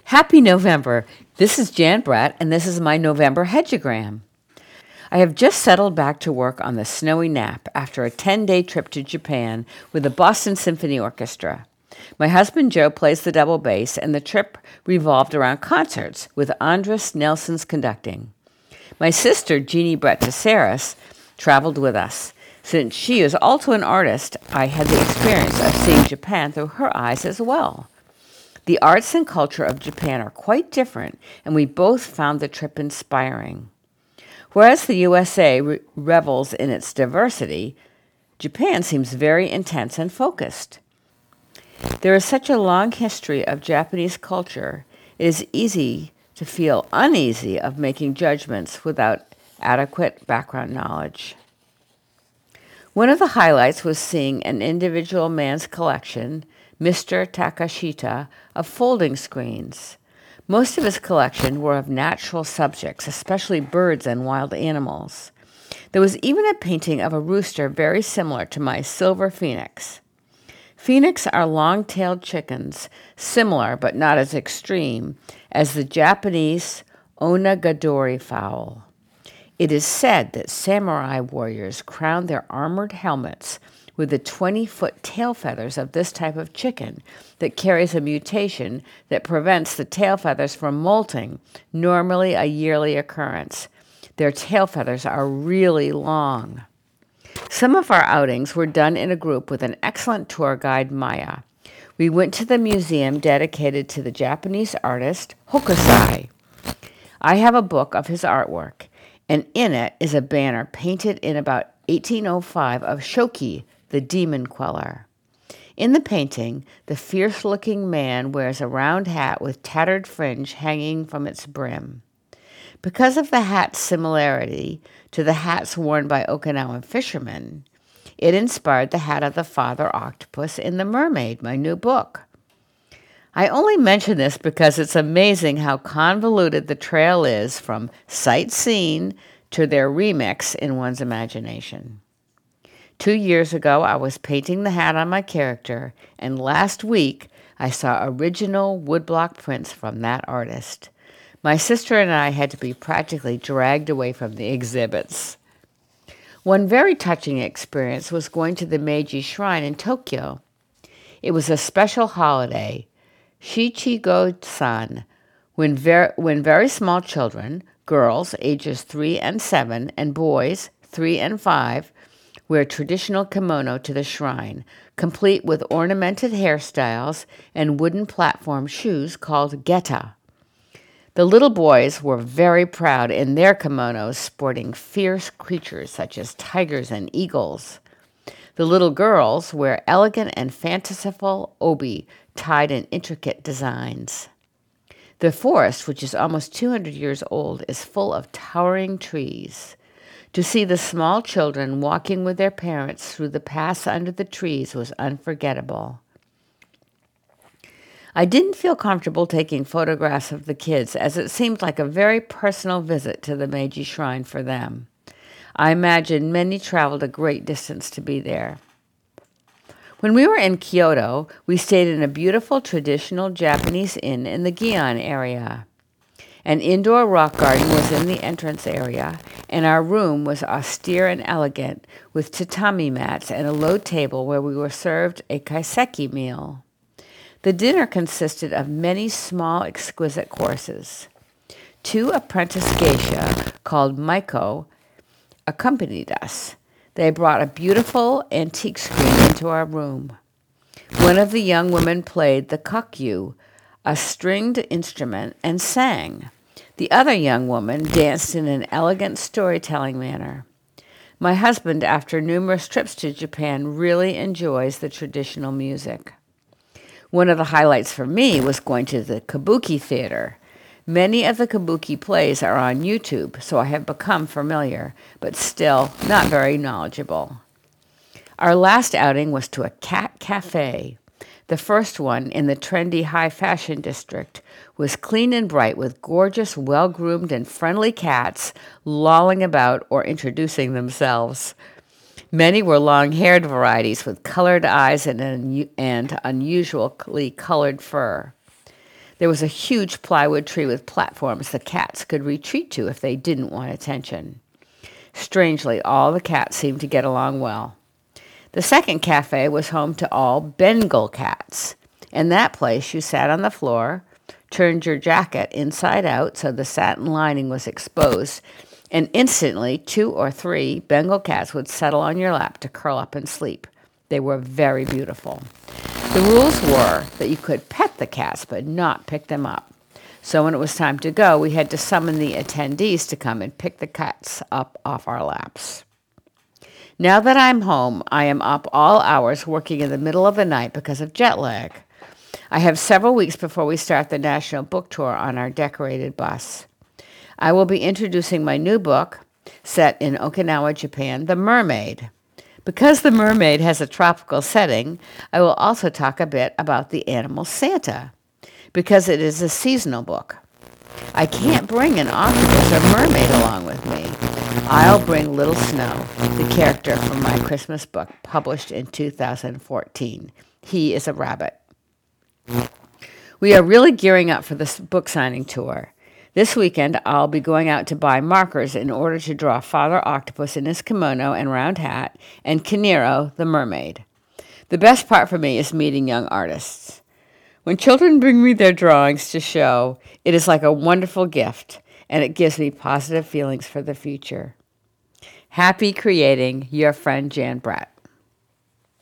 Happy November! This is Jan Bratt, and this is my November hedgeogram. I have just settled back to work on the Snowy Nap after a 10-day trip to Japan with the Boston Symphony Orchestra. My husband Joe plays the double bass, and the trip revolved around concerts with Andris Nelson's conducting. My sister, Jeannie Brett Tessaris, traveled with us. Since she is also an artist, I had the experience of seeing Japan through her eyes as well. The arts and culture of Japan are quite different, and we both found the trip inspiring. Whereas the USA revels in its diversity, Japan seems very intense and focused. There is such a long history of Japanese culture, it is easy to feel uneasy of making judgments without adequate background knowledge. One of the highlights was seeing an individual man's collection, Mr. Takashita, of folding screens. Most of his collection were of natural subjects, especially birds and wild animals. There was even a painting of a rooster very similar to my silver phoenix. Phoenix are long-tailed chickens, similar but not as extreme as the Japanese onagadori fowl. It is said that samurai warriors crown their armored helmets with the 20-foot tail feathers of this type of chicken that carries a mutation that prevents the tail feathers from molting, normally a yearly occurrence. Their tail feathers are really long. Some of our outings were done in a group with an excellent tour guide, Maya. We went to the museum dedicated to the Japanese artist Hokusai. I have a book of his artwork, and in it is a banner painted in about 1805 of Shoki, the demon queller. In the painting, the fierce-looking man wears a round hat with tattered fringe hanging from its brim. Because of the hat's similarity to the hats worn by Okinawan fishermen, it inspired the hat of the father octopus in The Mermaid, my new book. I only mention this because it's amazing how convoluted the trail is from sight seen to their remix in one's imagination. 2 years ago, I was painting the hat on my character, and last week I saw original woodblock prints from that artist. My sister and I had to be practically dragged away from the exhibits. One very touching experience was going to the Meiji Shrine in Tokyo. It was a special holiday, Shichigo-san, when very small children, girls ages 3 and 7, and boys 3 and 5, wear traditional kimono to the shrine, complete with ornamented hairstyles and wooden platform shoes called geta. The little boys were very proud in their kimonos, sporting fierce creatures such as tigers and eagles. The little girls wear elegant and fanciful obi tied in intricate designs. The forest, which is almost 200 years old, is full of towering trees. To see the small children walking with their parents through the paths under the trees was unforgettable. I didn't feel comfortable taking photographs of the kids, as it seemed like a very personal visit to the Meiji Shrine for them. I imagine many traveled a great distance to be there. When we were in Kyoto, we stayed in a beautiful traditional Japanese inn in the Gion area. An indoor rock garden was in the entrance area, and our room was austere and elegant, with tatami mats and a low table where we were served a kaiseki meal. The dinner consisted of many small, exquisite courses. 2 apprentice geisha, called Maiko, accompanied us. They brought a beautiful antique screen into our room. One of the young women played the kakyu, a stringed instrument, and sang. The other young woman danced in an elegant storytelling manner. My husband, after numerous trips to Japan, really enjoys the traditional music. One of the highlights for me was going to the Kabuki Theater. Many of the Kabuki plays are on YouTube, so I have become familiar, but still not very knowledgeable. Our last outing was to a cat cafe. The first one, in the trendy high fashion district, was clean and bright with gorgeous, well-groomed and friendly cats lolling about or introducing themselves. Many were long-haired varieties with colored eyes and unusually colored fur. There was a huge plywood tree with platforms the cats could retreat to if they didn't want attention. Strangely, all the cats seemed to get along well. The second cafe was home to all Bengal cats. In that place, you sat on the floor, turned your jacket inside out so the satin lining was exposed, and instantly 2 or 3 Bengal cats would settle on your lap to curl up and sleep. They were very beautiful. The rules were that you could pet the cats but not pick them up. So when it was time to go, we had to summon the attendees to come and pick the cats up off our laps. Now that I'm home, I am up all hours working in the middle of the night because of jet lag. I have several weeks before we start the National Book Tour on our decorated bus. I will be introducing my new book, set in Okinawa, Japan, The Mermaid. Because The Mermaid has a tropical setting, I will also talk a bit about the animal Santa, because it is a seasonal book. I can't bring an octopus or mermaid along with me. I'll bring Little Snow, the character from my Christmas book published in 2014. He is a rabbit. We are really gearing up for this book signing tour. This weekend, I'll be going out to buy markers in order to draw Father Octopus in his kimono and round hat and Kinero, the mermaid. The best part for me is meeting young artists. When children bring me their drawings to show, it is like a wonderful gift, and it gives me positive feelings for the future. Happy creating, your friend Jan Bratt.